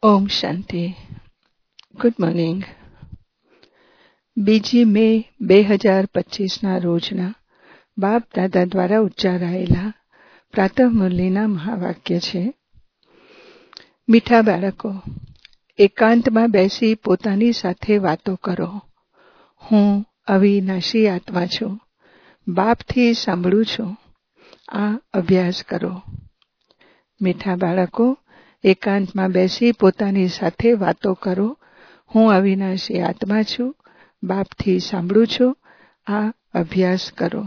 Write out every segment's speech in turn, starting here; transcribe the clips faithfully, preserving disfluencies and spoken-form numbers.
ઓમ શાંતિ. Good morning. બીજી મે બે હજાર પચીસના રોજના બાપ દાદા દ્વારા ઉચ્ચારાયેલા પ્રાતઃ મુરલીના મહાવાક્ય છે. મીઠા બાળકો, એકાંતમાં બેસી પોતાની સાથે વાતો કરો. હું અવિનાશી આત્મા છું. બાપથી સાંભળું છું. આ અભ્યાસ કરો. મીઠા બાળકો, એકાંતમાં બેસી પોતાની સાથે વાતો કરો. હું અવિનાશી આત્મા છું. બાપથી સાંભળું છું. આ અભ્યાસ કરો.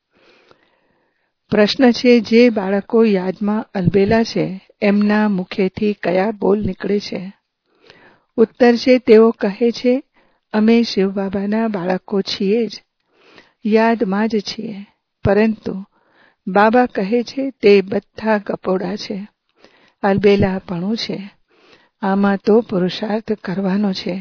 પ્રશ્ન છે, જે બાળકો યાદમાં અલબેલા છે એમના મુખેથી કયા બોલ નીકળે છે? ઉત્તર છે, તેઓ કહે છે, અમે શિવબાબાના બાળકો છીએ જ, યાદમાં જ છીએ. પરંતુ બાબા કહે છે તે બધા ગપોડા છે, અલબેલાપણું છે. આમાં તો પુરુષાર્થ કરવાનો છે.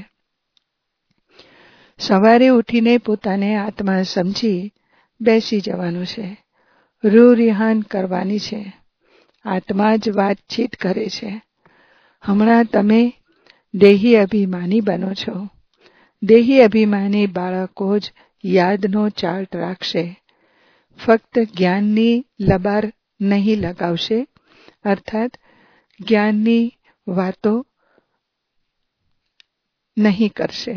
સવારે ઉઠીને પોતાને આત્મા સમજી બેસી જવાનું છે. રૂ રિહાન કરવાની છે. આત્મા જ વાતચીત કરે છે. હમણાં તમે દેહી અભિમાની બનો છો. દેહી અભિમાની બાળકો જ યાદનો ચાર્ટ રાખશે. ફક્ત જ્ઞાનની લબાર નહીં લગાવશે, અર્થાત જ્ઞાનની વાતો નહીં કરશે.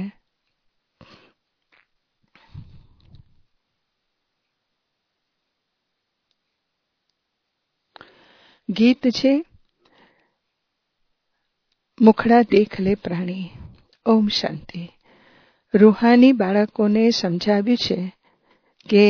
ગીત છે, મુખડા દેખ લે પ્રાણી. ઓમ શાંતિ. રૂહાની બાળકોને સમજાવ્યું છે કે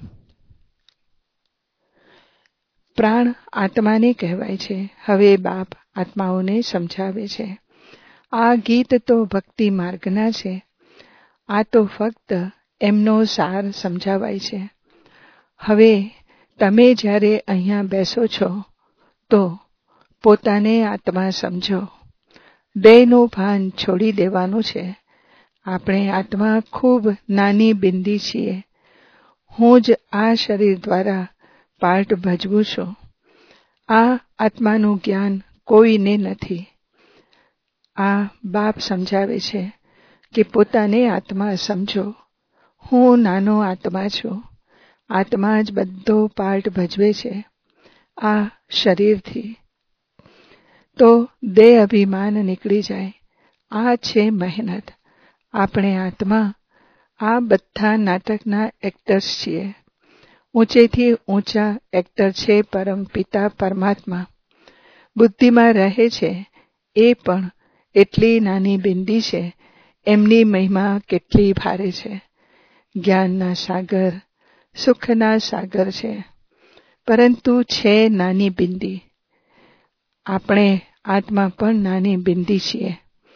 પ્રાણ આત્માને કહેવાય છે. હવે બાપ આત્માઓને સમજાવે છે. આ ગીત તો ભક્તિ માર્ગના છે. આ તો ફક્ત એમનો સાર સમજાવાય છે. હવે તમે જ્યારે અહીંયા બેસો છો તો પોતાને આત્મા સમજો. દેહનું ભાન છોડી દેવાનું છે. આપણે આત્મા ખૂબ નાની બિંદી છીએ. હું જ આ શરીર દ્વારા પાર્ટ ભજવું છું. આ આત્માનું જ્ઞાન કોઈને નથી. આ બાપ સમજાવે છે કે પોતાને આત્મા સમજો. હું નાનો આત્મા છું. આત્મા જ બધો પાર્ટ ભજવે છે આ શરીરથી. તો દેહ અભિમાન નીકળી જાય. આ છે મહેનત. આપણે આત્મા આ બધા નાટકના એક્ટર્સ છીએ. ઊંચેથી ઊંચા એક્ટર છે પરમ પિતા પરમાત્મા. બુદ્ધિમાં રહે છે એ પણ એટલી નાની બિંદી છે. એમની મહિમા કેટલી ભારે છે. જ્ઞાનના સાગર, સુખના સાગર છે, પરંતુ છે નાની બિંદી. આપણે આત્મા પણ નાની બિંદી છીએ.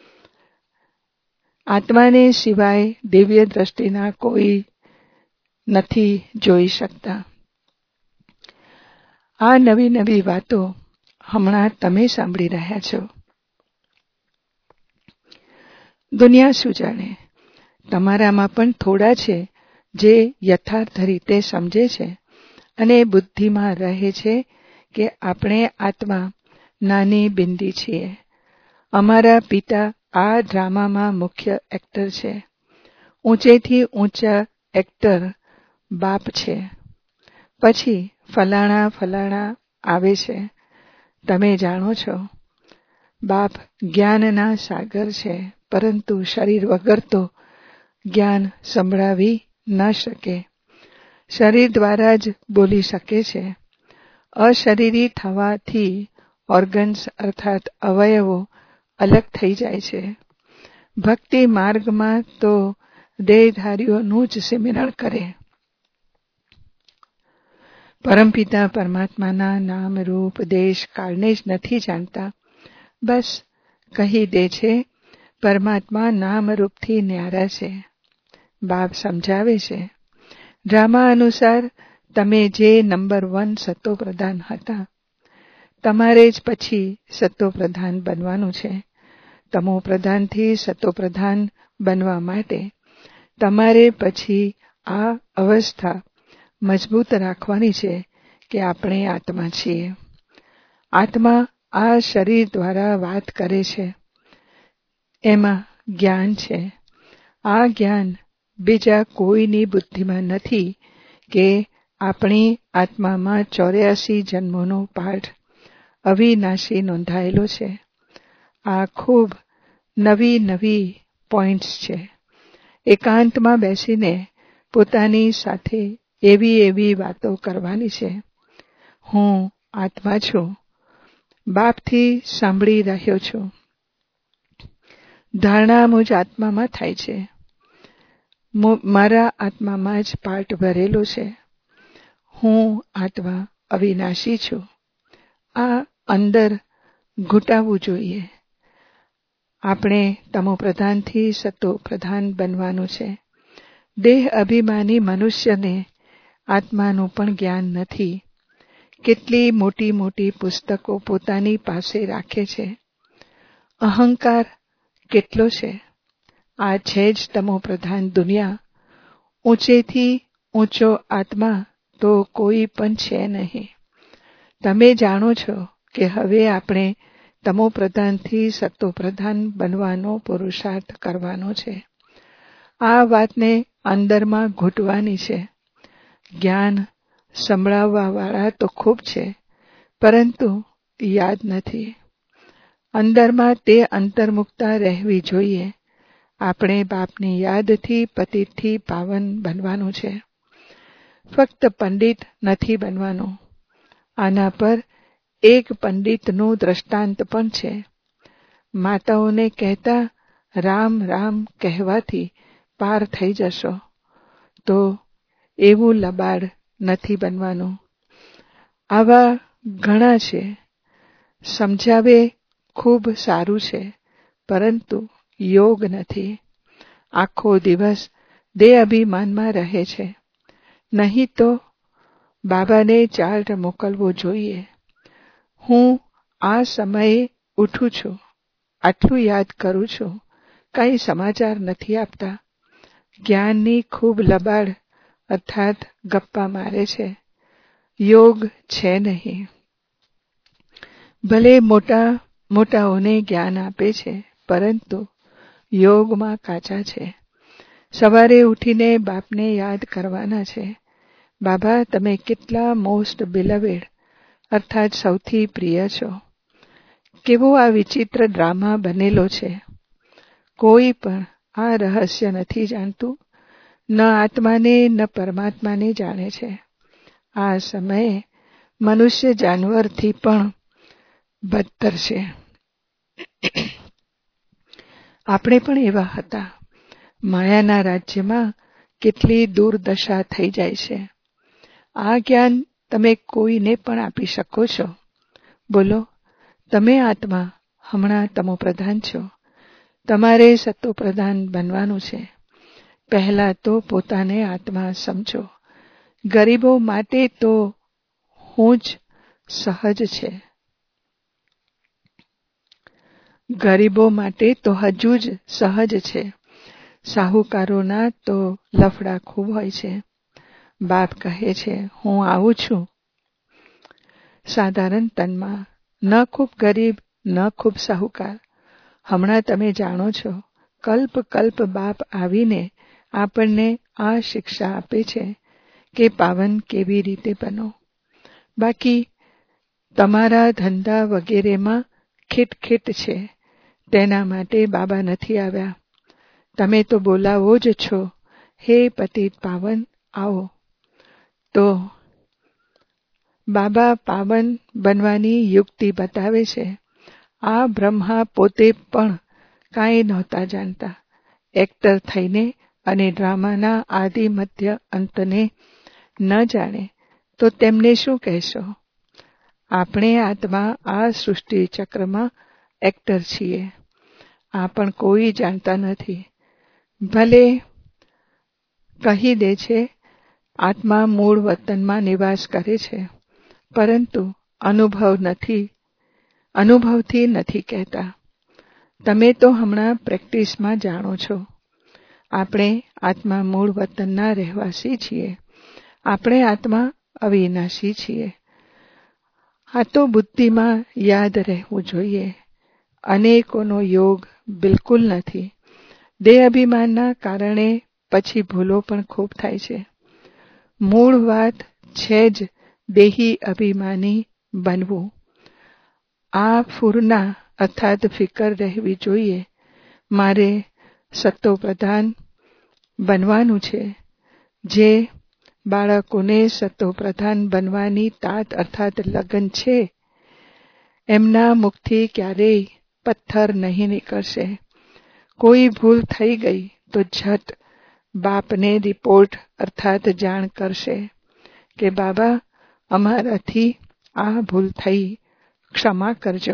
આત્માને સિવાય દિવ્ય દ્રષ્ટિના કોઈ નથી જોઈ શકતા. આ નવી નવી વાતો હમણાં તમે સાંભળી રહ્યા છો. દુનિયા શું જાણે? તમારામાં પણ થોડા છે જે યથાર્થ રીતે સમજે છે અને બુદ્ધિમાં રહે છે કે આપણે આત્મા નાની બિંદી છીએ. અમારા પિતા આ ડ્રામામાં મુખ્ય એક્ટર છે. ઊંચેથી ઊંચા એક્ટર બાપ છે. પછી ફલાણા ફલાણા આવે છે. તમે જાણો છો બાપ જ્ઞાનના સાગર છે, પરંતુ શરીર વગર તો જ્ઞાન સંભળાવી ન શકે. શરીર દ્વારા જ બોલી શકે છે. અશરીરી થવાથી ઓર્ગન્સ અર્થાત અવયવો અલગ થઈ જાય છે. ભક્તિ માર્ગમાં તો દેહધારીઓનું જ સિમરણ કરે. પરમપિતા પરમાત્માના નામ રૂપ દેશ કાળને જ નથી જાણતા. બસ કહી દે છે પરમાત્મા નામ રૂપથી ન્યારા છે. બાપ સમજાવે છે ડ્રામા અનુસાર તમે જે નંબર વન સત્વપ્રધાન હતા, તમારે જ પછી સત્વપ્રધાન બનવાનું છે. તમો પ્રધાનથી સત્વપ્રધાન બનવા માટે તમારે પછી આ અવસ્થા મજબૂત રાખવાની છે કે આપણે આત્મા છીએ. આત્મા આ શરીર દ્વારા વાત કરે છે. એમાં જ્ઞાન છે. આ જ્ઞાન બીજા કોઈની બુદ્ધિમાં નથી કે આપણી આત્મામાં ચોર્યાસી જન્મોનો પાઠ અવિનાશી નોંધાયેલો છે. આ ખૂબ નવી નવી પોઈન્ટ્સ છે. એકાંતમાં બેસીને પોતાની સાથે એવી એવી વાતો કરવાની છે. હું આત્મા છું, બાપથી સાંભળી રહ્યો છું. ધારણા મુજ આત્મામાં થાય છે. મારા આત્મામાં જ પાર્ટ ભરેલો છે. હું આત્મા અવિનાશી છું. આ અંદર ઘૂંટાવવું જોઈએ. આપણે તમો પ્રધાનથી સતો પ્રધાન બનવાનું છે. દેહ અભિમાની મનુષ્યને આત્માનું પણ જ્ઞાન નથી. કેટલી મોટી મોટી પુસ્તકો પોતાની પાસે રાખે છે. અહંકાર કેટલો છે. આ છે જ તમો પ્રધાન દુનિયા. ઊંચેથી ઊંચો આત્મા તો કોઈ પણ છે નહીં. તમે જાણો છો કે હવે આપણે તમો પ્રધાનથી સતો પ્રધાન બનવાનો પુરુષાર્થ કરવાનો છે. આ વાતને અંદરમાં ઘૂંટવાની છે. જ્ઞાન સંભળાવવા વાળા તો ખૂબ છે, પરંતુ યાદ નથી. અંદરમાં તે અંતર્મુક્તા રહેવી જોઈએ. આપણે બાપની યાદથી પતિતથી પાવન બનવાનું છે. ફક્ત પંડિત નથી બનવાનું. આના પર એક પંડિતનું દ્રષ્ટાંત પણ છે. માતાઓને કહેતા રામ રામ કહેવાથી પાર થઈ જશો, તો એવું લબાડ નથી બનવાનું. આવા ઘણા છે. સમજાવે ખૂબ સારું છે, પરંતુ યોગ નથી. આખો દિવસ દેહ અભિમાનમાં રહે છે. નહીં તો બાબાને ચાર્ટ મોકલવો જોઈએ. હું આ સમયે ઉઠું છું, આટલું યાદ કરું છું. કંઈ સમાચાર નથી આપતા. જ્ઞાનની ખૂબ લબાડ અર્થાત ગપ્પા મારે છે. યોગ છે નહીં. ભલે મોટા મોટાઓને જ્ઞાન આપે છે, પરંતુ યોગમાં કાચા છે. સવારે ઉઠીને બાપને યાદ કરવાના છે. બાબા, તમે કેટલા મોસ્ટ બિલવેડ અર્થાત સૌથી પ્રિય છો. કેવો આ વિચિત્ર ડ્રામા બનેલો છે. કોઈ પણ આ રહસ્ય નથી જાણતું. ન આત્માને ન પરમાત્માને જાણે છે. આ સમયે મનુષ્ય જાનવરથી પણ બદતર છે. આપણે પણ એવા હતા. માયાના રાજ્યમાં કેટલી દુર્દશા થઈ જાય છે. આ જ્ઞાન તમે કોઈને પણ આપી શકો છો. બોલો, તમે આત્મા હમણાં તમો પ્રધાન છો. તમારે સતો પ્રધાન બનવાનું છે. પહેલા તો પોતાને આત્મા સમજો. ગરીબો માટે તો હું જ સહજ છે. ગરીબો માટે તો હજુ જ સહજ છે. સાહુકારોના તો લફડા ખૂબ હોય છે. બાપ કહે છે, હું આવું છું સાધારણ તનમાં, ન ખૂબ ગરીબ ન ખૂબ સાહુકાર. હમણાં તમે જાણો છો, કલ્પ કલ્પ બાપ આવીને આપણને આ શિક્ષા આપે છે કે પાવન કેવી રીતે બનો. બાકી તમારા ધંધા વગેરેમાં ખીટખીટ છે. તેના માટે બાબા નથી આવ્યા. તમે તો બોલાવો જ છો, હે પતિત પાવન આવો. તો બાબા પાવન બનવાની યુક્તિ બતાવે છે. આ બ્રહ્મા પોતે પણ કાંઈ નહોતા જાણતા. એક્ટર થઈને અને ડ્રામાના આદિ મધ્ય અંતને ન જાણે તો તેમને શું કહેશો? આપણે આત્મા આ સૃષ્ટિ ચક્રમાં એક્ટર છીએ. આ પણ કોઈ જાણતા નથી. ભલે કહી દે છે આત્મા મૂળ વતનમાં નિવાસ કરે છે, પરંતુ અનુભવ નથી અનુભવથી નથી કહેતા. તમે તો હમણાં પ્રેક્ટિસમાં જાણો છો. આપણે આત્મા મૂળ વતનના રહેવાસી છીએ. આપણે આત્મા અવિનાશી છીએ. આ તો બુદ્ધિમાં યાદ રહેવું જોઈએ. અનેકોનો યોગ બિલકુલ નથી. દેહ અભિમાનના કારણે પછી ભૂલો પણ ખૂબ થાય છે. મૂળ વાત છે જ દેહી અભિમાની બનવું. આ ફૂરના અર્થાત ફિકર રહેવી જોઈએ. મારે સત્તોપ્રધાન બનવાનું છે. જે બાળકોને સત્તોપ્રધાન બનવાની તાત અર્થાત લગન છે, એમના મુખથી ક્યારેય પથ્થર નહીં નીકળશે. કોઈ ભૂલ થઈ ગઈ તો ઝટ બાપને રિપોર્ટ અર્થાત જાણ કરશે કે બાબા, અમારાથી આ ભૂલ થઈ, ક્ષમા કરજો.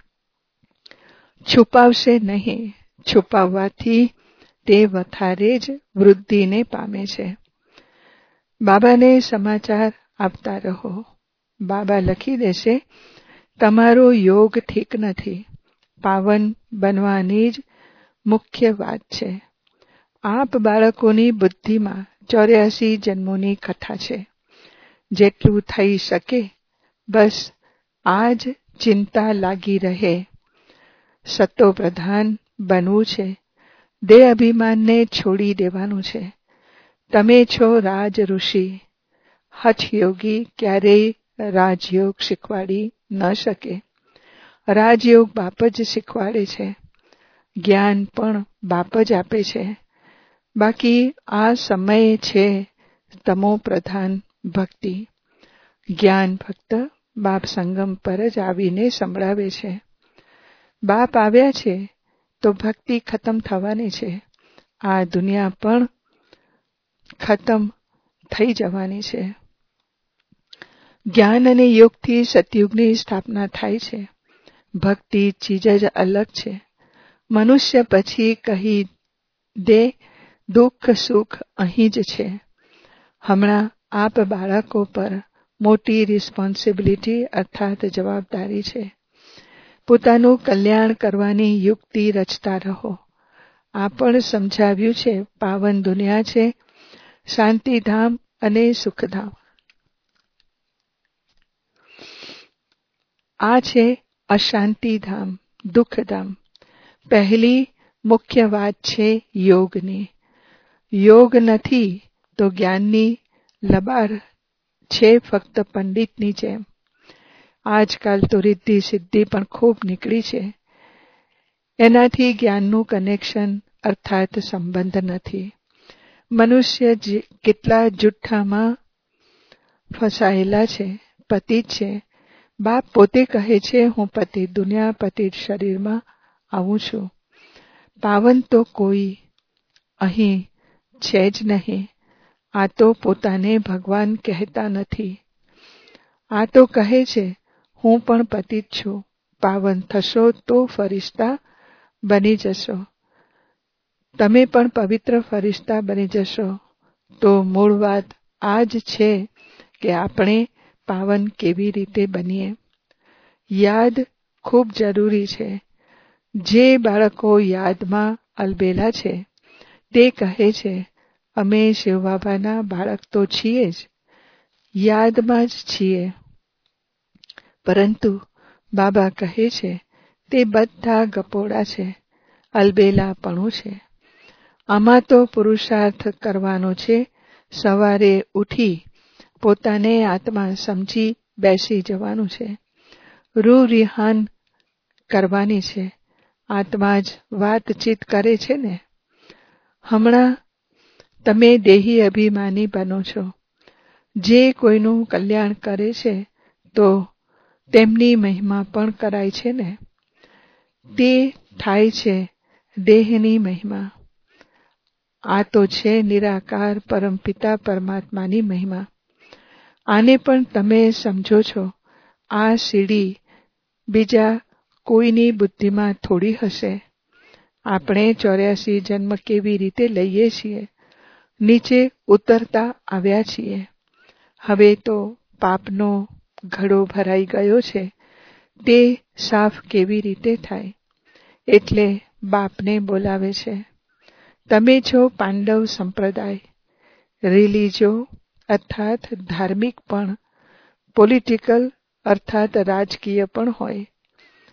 છુપાવશે નહીં. છુપાવવાથી તે વધારે જ વૃદ્ધિને પામે છે. બાબાને સમાચાર આપતા રહો. બાબા લખી દેશે, તમારો યોગ ઠીક નથી. પાવન બનવાની જ મુખ્ય વાત છે. આપ બાળકોની બુદ્ધિમાં ચોર્યાસી જન્મોની કથા છે. જેટલું થઈ શકે બસ આ જ ચિંતા લાગી રહે. સત્તોપ્રધાન બનવું છે. દેહ અભિમાનને છોડી દેવાનું છે. તમે છો રાજ ઋષિ. હઠયોગી ક્યારેય રાજયોગ શીખવાડી ન શકે. રાજયોગ બાપ જ શીખવાડે છે. જ્ઞાન પણ બાપ જ આપે છે. બાકી આ સમયે છે તમો પ્રધાન ભક્તિ. જ્ઞાન ફક્ત બાપ સંગમ પર જ આવીને સંભળાવે છે. બાપ આવ્યા છે તો ભક્તિ ખતમ થવાની છે. આ દુનિયા પણ ખતમ થઈ જવાની છે. જ્ઞાન અને યોગથી સતયુગની સ્થાપના થાય છે. ભક્તિ ચીજ જ અલગ છે. મનુષ્ય પછી કહી દે દુઃખ સુખ અહીં જ છે. હમણાં આપ બાળકો પર મોટી રિસ્પોન્સિબિલિટી અર્થાત જવાબદારી છે. પોતાનું કલ્યાણ કરવાની યુક્તિ રચતા રહો. આ પણ સમજાવ્યું છે પાવન દુનિયા છે, શાંતિધામ અને સુખધામ. આ છે અશાંતિધામ, દુઃખધામ. પહેલી મુખ્ય વાત છે યોગની. યોગ નથી તો જ્ઞાનની લબાર છે ફક્ત પંડિતની જેમ. આજકાલ તો રિદ્ધિ સિદ્ધિ પણ ખૂબ નીકળી છે. એનાથી જ્ઞાનનું કનેક્શન અર્થાત સંબંધ નથી. મનુષ્ય કેટલા જુઠ્ઠામાં ફસાયેલા છે. પતિત છે. બાપ પોતે કહે છે હું પતિ દુનિયા પતિત શરીરમાં આવું છું. પાવન તો કોઈ અહીં છે જ નહીં. આ તો પોતાને ભગવાન કહેતા નથી. આ તો કહે છે હું પણ પતિત છું. પાવન થશો તો ફરિશ્તા બની જશો. તમે પણ પવિત્ર ફરિશ્તા બની જશો. તો મૂળ વાત આ જ છે કે આપણે પાવન કેવી રીતે બનીએ. યાદ ખૂબ જરૂરી છે. જે બાળકો યાદમાં અલબેલા છે તે કહે છે અમે શિવબાબાના બાળક તો છીએ જ, યાદમાં જ છીએ. પરંતુ બાબા કહે છે તે બધા ગપોડા છે, અલબેલાપણું છે. આમાં તો પુરુષાર્થ કરવાનો છે. સવારે ઉઠી પોતાને આત્મા સમજી બેસી જવાનું છે. રૂ રિહાન કરવાની છે. આત્મા જ વાતચીત કરે છે ને. હમણાં તમે દેહી અભિમાની બનો છો. જે કોઈનું કલ્યાણ કરે છે તો તેમની મહિમા પણ કરાય છે ને. તે થાય છે દેહની મહિમા. આ તો છે નિરાકાર પરમપિતા પરમાત્માની મહિમા. આને પણ તમે સમજો છો. આ સીડી બીજા કોઈની બુદ્ધિમાં થોડી હશે. આપણે ચોર્યાસી જન્મ કેવી રીતે લઈએ છીએ, નીચે ઉતરતા આવ્યા છીએ. હવે તો પાપનો ઘડો ભરાઈ ગયો છે. તે સાફ કેવી રીતે થાય? એટલે બાપને બોલાવે છે. તમે છો પાંડવ સંપ્રદાય. રિલીજો અર્થાત ધાર્મિક પણ, પોલિટિકલ અર્થાત રાજકીય પણ હોય.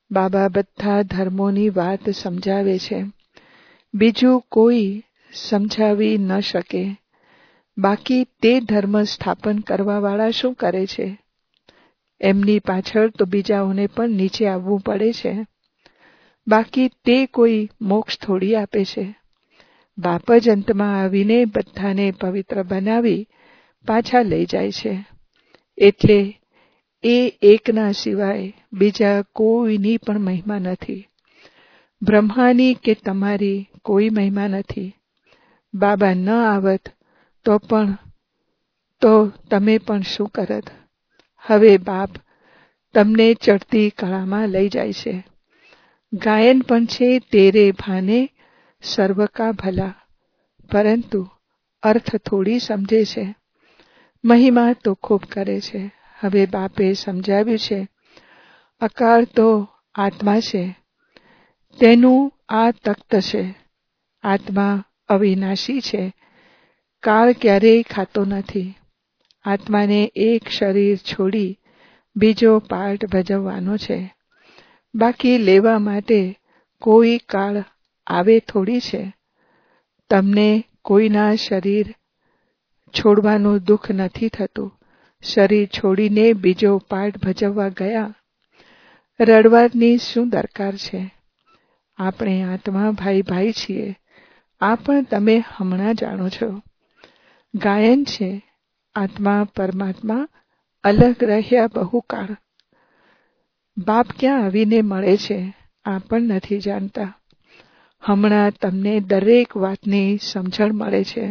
બાબા બધા ધર્મોની વાત સમજાવે છે. બીજું કોઈ સમજાવી ન શકે. બાકી તે ધર્મ સ્થાપન કરવાવાળા શું કરે છે? એમની પાછળ તો બીજાઓને પણ નીચે આવવું પડે છે. બાકી તે કોઈ મોક્ષ થોડી આપે છે. બાપ જ અંતમાં આવીને બધાને પવિત્ર બનાવી પાછા લઈ જાય છે. એટલે એ એકના સિવાય બીજા કોઈની પણ મહિમા નથી. બ્રહ્માની કે તમારી કોઈ મહિમા નથી. બાબા ન આવત તો પણ તો તમે પણ શું કરત? હવે બાપ તમને ચડતી કળામાં લઈ જાય છે. ગાયન પણ છે તેરે ભાને સર્વ કા ભલા, પરંતુ અર્થ થોડી સમજે છે. મહિમા તો ખૂબ કરે છે. હવે બાપે સમજાવ્યું છે, અકાળ તો આત્મા છે, તેનું આ તખ્ત છે. આત્મા અવિનાશી છે. કાળ ક્યારેય ખાતો નથી. આત્માને એક શરીર છોડી બીજો પાર્ટ ભજવવાનો છે. બાકી લેવા માટે કોઈ કાળ આવે થોડી છે. તમને કોઈના શરીર છોડવાનું દુઃખ નથી થતું. શરીર છોડીને બીજો પાર્ટ ભજવવા ગયા. રડવાની શું દરકાર છે? આપણે આત્મા ભાઈ ભાઈ છીએ. આ પણ તમે હમણાં જાણો છો. ગાયન છે, આત્મા પરમાત્મા અલગ રહ્યા બહુકાળ. બાપ ક્યાં આવીને મળે છે આ પણ નથી જાણતા. હમણાં તમને દરેક વાતની સમજણ મળે છે.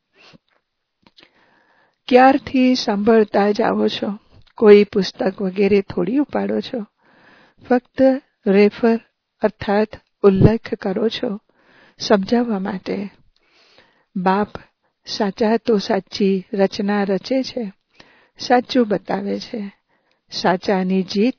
ક્યારથી સાંભળતા જ આવો છો. કોઈ પુસ્તક વગેરે થોડી ઉપાડો છો. ફક્ત રેફર અર્થાત ઉલ્લેખ કરો છો સમજાવવા માટે. બાપ સાચા તો સાચી રચના રચે છે, સાચું બતાવે છે. સાચાની જીત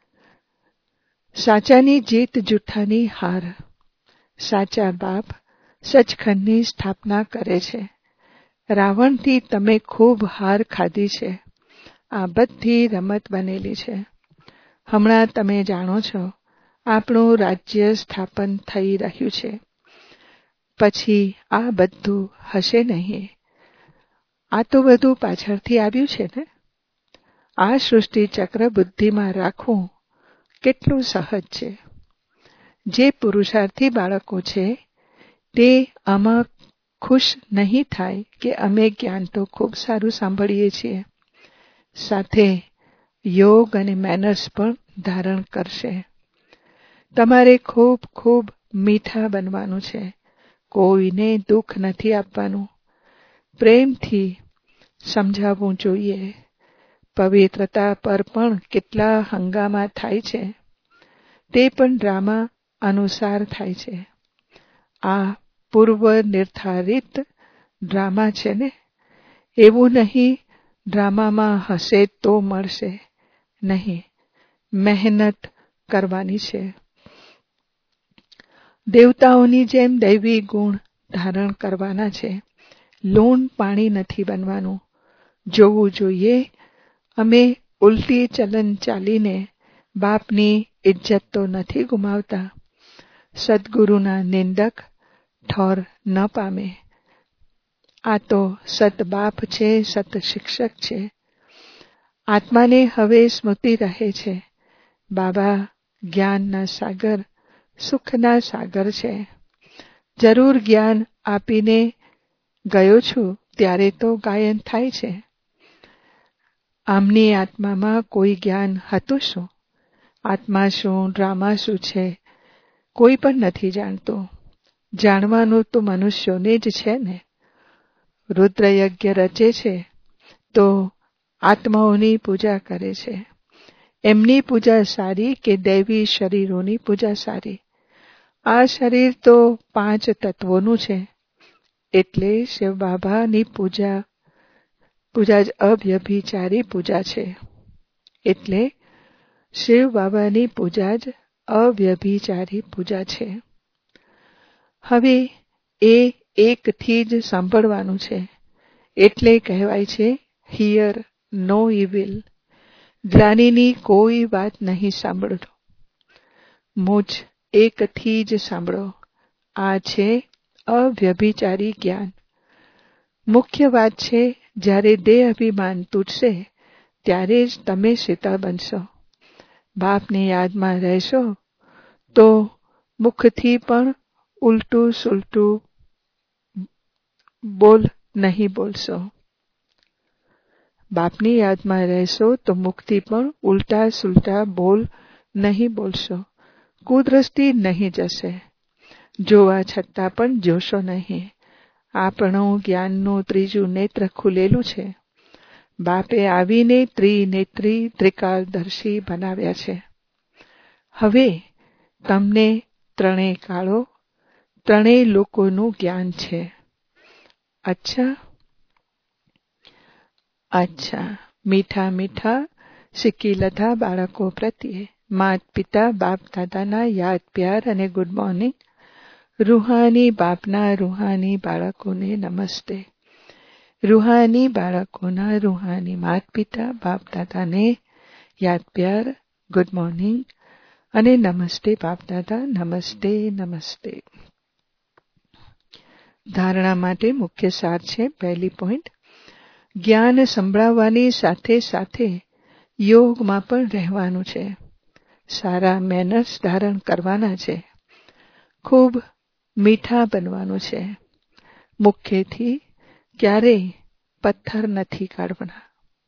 સાચાની જીત જૂઠાની હાર. સાચા બાપ સચખંડની સ્થાપના કરે છે. રાવણથી તમે ખૂબ હાર ખાધી છે. આ બધી રમત બનેલી છે. હમણાં તમે જાણો છો આપણું રાજ્ય સ્થાપન થઈ રહ્યું છે. પછી આ બધું હશે નહીં. આ તો બધું પાછળથી આવ્યું છે ને. આ સૃષ્ટિ ચક્ર બુદ્ધિમાં રાખવું કેટલું સહજ છે. જે પુરુષાર્થી બાળકો છે તે આમાં ખુશ નહીં થાય કે અમે જ્ઞાન તો ખૂબ સારું સાંભળીએ છીએ, સાથે યોગ અને મેનર્સ પણ ધારણ કરશે. તમારે ખૂબ ખૂબ મીઠા બનવાનું છે. કોઈને દુઃખ નથી આપવાનું. પ્રેમથી સમજાવવું જોઈએ. પવિત્રતા પર પણ કેટલા હંગામા થાય છે. તે પણ ડ્રામા અનુસાર થાય છે. આ પૂર્વ નિર્ધારિત ડ્રામા છે ને. એવું નહીં ડ્રામામાં હશે તો મળશે નહીં. મહેનત કરવાની છે. દેવતાઓની જેમ દૈવી ગુણ ધારણ કરવાના છે. લૂણ પાણી નથી બનવાનું. જોવું જોઈએ અમે ઉલટી ચલન ચાલીને બાપની ઇજ્જત તો નથી ગુમાવતા. સદગુરુના નિંદક ઠોર ન પામે. આ તો સત બાપ છે, સત શિક્ષક છે. આત્માને હવે સ્મૃતિ રહે છે. બાબા જ્ઞાનના સાગર, સુખના સાગર છે. જરૂર જ્ઞાન આપીને ગયો છું ત્યારે તો ગાયન થાય છે. આમની આત્મામાં કોઈ જ્ઞાન હતું શું? આત્મા શું, ડ્રામા શું છે, કોઈ પણ નથી જાણતું. જાણવાનું તો મનુષ્યોને જ છે ને. રુદ્રયજ્ઞ રચે છે તો આત્માઓની પૂજા કરે છે. એમની પૂજા સારી કે દૈવી શરીરોની પૂજા સારી? આ શરીર તો પાંચ તત્વોનું છે. એટલે શિવ બાબાની પૂજા પૂજા જ અવ્યભિચારી પૂજા છે. એટલે શિવ બાબાની પૂજા જ અવ્યભિચારી પૂજા છે. હવે એ એકથી જ સાંભળવાનું છે. એટલે કહેવાય છે હિયર નો ઇવિલ. ગ્લાનીની કોઈ વાત નહીં સાંભળતો. મુજ એકથી જ સાંભળો. આ છે અવ્યભિચારી જ્ઞાન. મુખ્ય વાત છે, જ્યારે દેહ અભિમાન તૂટશે ત્યારે જ તમે શીતળ બનશો. બાપની યાદમાં રહેશો તો મુખથી પણ ઉલટું સુલટું બોલ નહીં બોલશો. બાપની યાદમાં રહેશો તો મુખથી પણ ઉલટા સુલટા બોલ નહીં બોલશો. કુદ્રષ્ટિ નહીં જશે. જોવા છતાં પણ જોશો નહીં. આપણું જ્ઞાનનું ત્રીજું નેત્ર ખુલેલું છે. બાપે આવીને ત્રિનેત્રી ત્રિકાળદર્શી બનાવ્યા છે. હવે તમને ત્રણેય કાળો, ત્રણેય લોકોનું જ્ઞાન છે. અચ્છા અચ્છા મીઠા મીઠા શીખીલધા બાળકો પ્રત્યે માત પિતા બાપ દાદાના યાદ પ્યાર અને ગુડ મોર્નિંગ. રૂહાની બાપના રૂહાની બાળકોને નમસ્તે. રૂહાની બાળકોના રૂહાની માત પિતા બાપ દાદાને યાદ પ્યાર, ગુડ મોર્નિંગ અને નમસ્તે બાપ દાદા. નમસ્તે નમસ્તે. ધારણા માટે મુખ્ય સાર છે. પહેલી પોઈન્ટ, જ્ઞાન સંભળાવવાની સાથે સાથે યોગમાં પણ રહેવાનું છે. સારા મેનર્સ ધારણ કરવાના છે. ખૂબ મીઠા બનવાનું છે. મુખ્યથી ક્યારેય પથ્થર નથી કાઢવાના.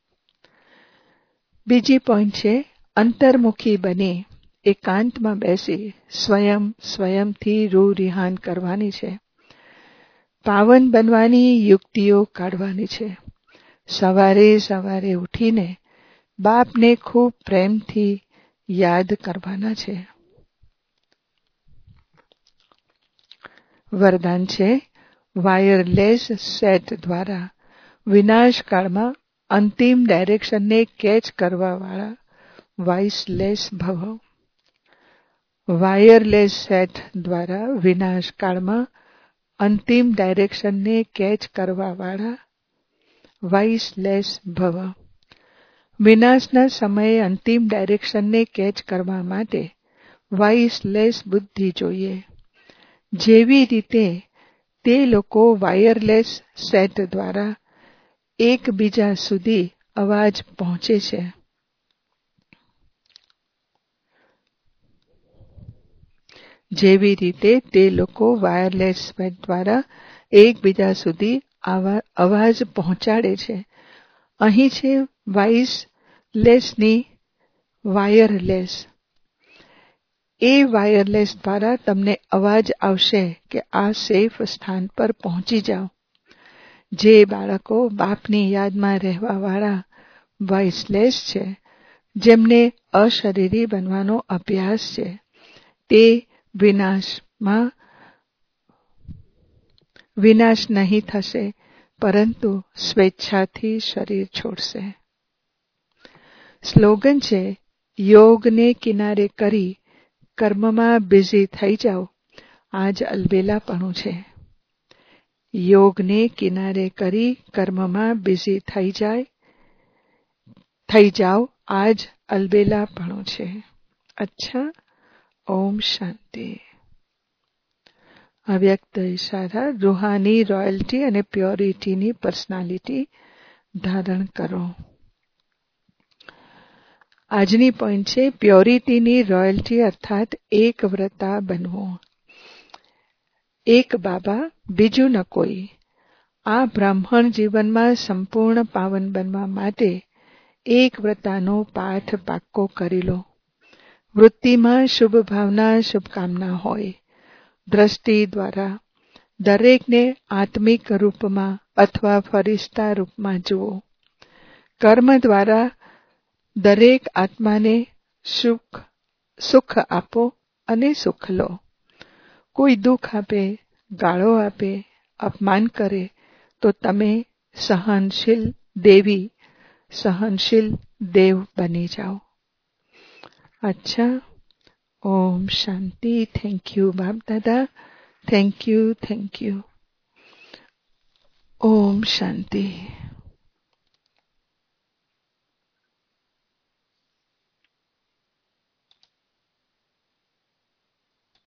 બીજી પોઈન્ટ છે, અંતર્મુખી બની એકાંતમાં બેસી સ્વયં સ્વયંથી રૂ રિહાન કરવાની છે. પાવન બનવાની યુક્તિઓ કાઢવાની છે. સવારે સવારે ઉઠીને બાપને ખૂબ પ્રેમથી યાદ કરવાના છે. વરદાન છે, વાયરલેસ સેટ દ્વારા વિનાશકાળમાં અંતિમ ડાયરેક્શનને કેચ કરવાવાળા વાઇસલેસ ભવ. વાયરલેસ સેટ દ્વારા વિનાશકાળમાં અંતિમ ડાયરેક્શનને કેચ કરવાવાળા વાઇસલેસ ભવ. વિનાશના સમયે અંતિમ ડાયરેક્શનને કેચ કરવા માટે વાઇસલેસ બુદ્ધિ જોઈએ. જેવી રીતે તે લોકો વાયરલેસ સેટ દ્વારા એકબીજા સુધી અવાજ પહોંચે છે. જેવી રીતે તે લોકો વાયરલેસ સેટ દ્વારા એકબીજા સુધી અવાજ પહોંચાડે છે. અહીં છે વાઇસલેસની વાયરલેસ. એ વાયરલેસ દ્વારા તમને અવાજ આવશે કે આ સેફ સ્થાન પર પહોંચી જાઓ. જે બાળકો બાપની યાદમાં રહેવાવાળા વાઇસલેસ છે, જેમને અશરીરી બનવાનો અભ્યાસ છે, તે વિનાશમાં વિનાશ નહીં થશે, પરંતુ સ્વેચ્છાથી શરીર છોડશે. સ્લોગન છે, યોગને કિનારે કરી કર્મમાં બિઝી થઈ જાઓ. આજ અલબેલાપણું છે. યોગને કિનારે કરી કર્મમાં બિઝી થઈ જાય થઈ જાઓ. આજ અલબેલાપણું છે. અચ્છા. ઓમ શાંતિ. અવ્યક્ત ઇશારા રૂહાની રોયલ્ટી અને પ્યોરિટીની પર્સનાલિટી ધારણ કરો. આજની પોઈન્ટ છે, પ્યોરિટીની રોયલ્ટી અર્થાત એક વ્રતા બનવું. એક બાબા, બીજું ન કોઈ. આ બ્રાહ્મણ જીવનમાં સંપૂર્ણ પાવન બનવા માટે એક વ્રતાનો પાઠ પાક્કો કરી લો. વૃત્તિમાં શુભ ભાવના, શુભકામના હોય. દ્રષ્ટિ દ્વારા દરેકને આત્મિક રૂપમાં અથવા ફરિશ્તા રૂપમાં જુઓ. કર્મ દ્વારા દરેક આત્માને સુખ સુખ આપો અને સુખ લો. કોઈ દુઃખ આપે, ગાળો આપે, અપમાન કરે તો તમે સહનશીલ દેવી, સહનશીલ દેવ બની જાઓ. અચ્છા. ઓમ શાંતિ. Thank you Bap Dada. Thank you thank you. Om Shanti.